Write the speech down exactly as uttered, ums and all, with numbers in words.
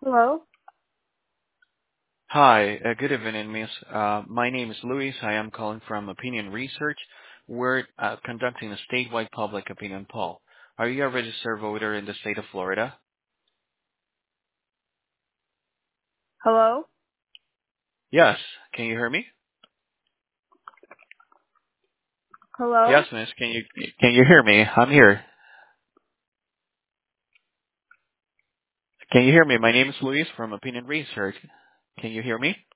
Hello? Hi, uh, good evening, miss. Uh, my name is Luis. I am calling from Opinion Research. We're uh, conducting a statewide public opinion poll. Are you a registered voter in the state of Florida? Hello? Yes. Can you hear me? Hello? Yes, miss. Can you can you hear me? I'm here. Can you hear me? My name is Luis from Opinion Research. Can you hear me?